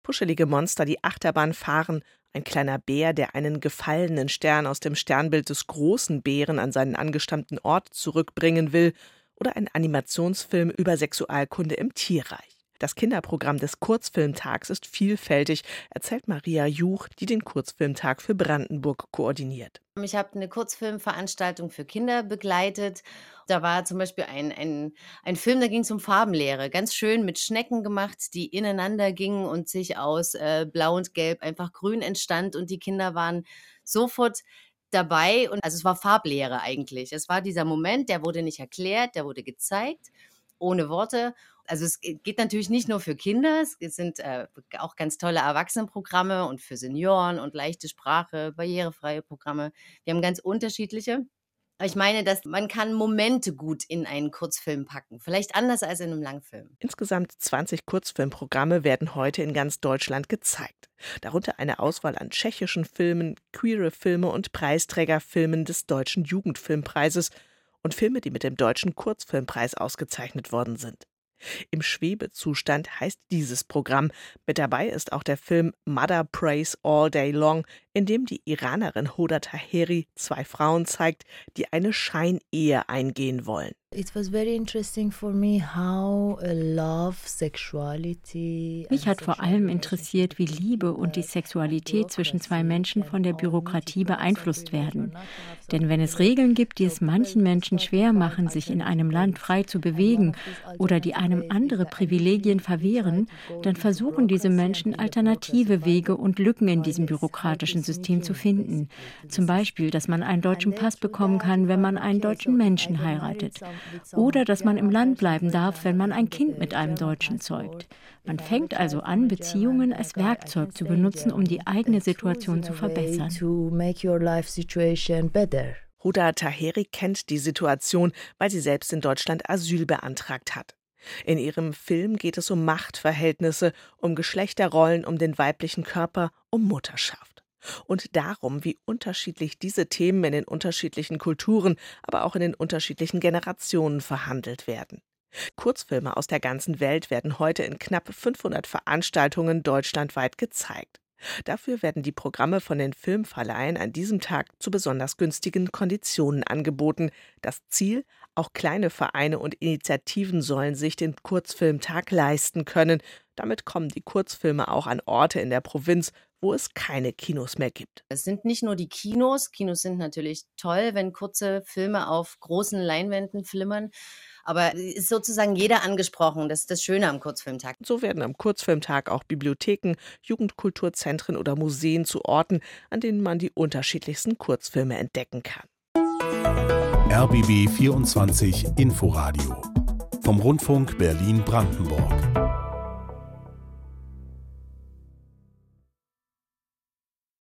Kuschelige Monster, die Achterbahn fahren, ein kleiner Bär, der einen gefallenen Stern aus dem Sternbild des großen Bären an seinen angestammten Ort zurückbringen will, oder ein Animationsfilm über Sexualkunde im Tierreich. Das Kinderprogramm des Kurzfilmtags ist vielfältig, erzählt Maria Juch, die den Kurzfilmtag für Brandenburg koordiniert. Ich habe eine Kurzfilmveranstaltung für Kinder begleitet. Da war zum Beispiel ein Film, da ging es um Farbenlehre. Ganz schön mit Schnecken gemacht, die ineinander gingen und sich aus Blau und Gelb einfach grün entstand. Und die Kinder waren sofort dabei. Und also es war Farblehre eigentlich. Es war dieser Moment, der wurde nicht erklärt, der wurde gezeigt, ohne Worte. Also es geht natürlich nicht nur für Kinder, es sind auch ganz tolle Erwachsenenprogramme und für Senioren und leichte Sprache, barrierefreie Programme. Wir haben ganz unterschiedliche. Ich meine, dass man kann Momente gut in einen Kurzfilm packen, vielleicht anders als in einem Langfilm. Insgesamt 20 Kurzfilmprogramme werden heute in ganz Deutschland gezeigt. Darunter eine Auswahl an tschechischen Filmen, queere Filme und Preisträgerfilmen des Deutschen Jugendfilmpreises und Filme, die mit dem Deutschen Kurzfilmpreis ausgezeichnet worden sind. Im Schwebezustand heißt dieses Programm. Mit dabei ist auch der Film Mother Prays All Day Long, in dem die Iranerin Hoda Taheri 2 Frauen zeigt, die eine Scheinehe eingehen wollen. It was very interesting for me how love, sexuality. Mich hat vor allem interessiert, wie Liebe und die Sexualität zwischen zwei Menschen von der Bürokratie beeinflusst werden. Denn wenn es Regeln gibt, die es manchen Menschen schwer machen, sich in einem Land frei zu bewegen oder die einem andere Privilegien verwehren, dann versuchen diese Menschen alternative Wege und Lücken in diesem bürokratischen System zu finden. Zum Beispiel, dass man einen deutschen Pass bekommen kann, wenn man einen deutschen Menschen heiratet. Oder dass man im Land bleiben darf, wenn man ein Kind mit einem Deutschen zeugt. Man fängt also an, Beziehungen als Werkzeug zu benutzen, um die eigene Situation zu verbessern. Hoda Taheri kennt die Situation, weil sie selbst in Deutschland Asyl beantragt hat. In ihrem Film geht es um Machtverhältnisse, um Geschlechterrollen, um den weiblichen Körper, um Mutterschaft. Und darum, wie unterschiedlich diese Themen in den unterschiedlichen Kulturen, aber auch in den unterschiedlichen Generationen verhandelt werden. Kurzfilme aus der ganzen Welt werden heute in knapp 500 Veranstaltungen deutschlandweit gezeigt. Dafür werden die Programme von den Filmverleihen an diesem Tag zu besonders günstigen Konditionen angeboten. Das Ziel: auch kleine Vereine und Initiativen sollen sich den Kurzfilmtag leisten können. Damit kommen die Kurzfilme auch an Orte in der Provinz, wo es keine Kinos mehr gibt. Es sind nicht nur die Kinos. Kinos sind natürlich toll, wenn kurze Filme auf großen Leinwänden flimmern. Aber ist sozusagen jeder angesprochen. Das ist das Schöne am Kurzfilmtag. So werden am Kurzfilmtag auch Bibliotheken, Jugendkulturzentren oder Museen zu Orten, an denen man die unterschiedlichsten Kurzfilme entdecken kann. RBB 24 Inforadio vom Rundfunk Berlin-Brandenburg.